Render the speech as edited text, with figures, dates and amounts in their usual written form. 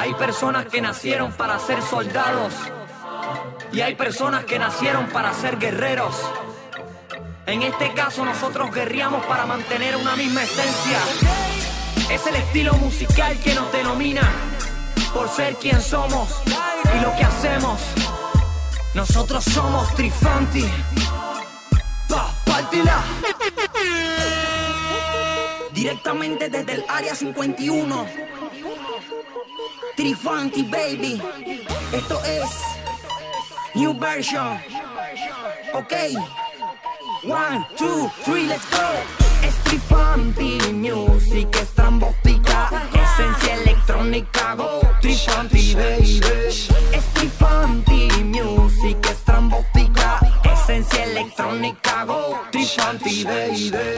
Hay personas que nacieron para ser soldados y hay personas que nacieron para ser guerreros. En este caso nosotros guerreamos para mantener una misma esencia. Es el estilo musical que nos denomina por ser quien somos y lo que hacemos. Nosotros somos Trifanti. ¡Pártila! Directamente desde el área 51. Trifanti, baby. Esto es New Version. Ok. 1, 2, 3, let's go. Es Trifanti Music, estrambótica, esencia electrónica, go. Trifanti, baby. Es Trifanti Music, estrambótica, esencia electrónica, go. Trifanti, baby.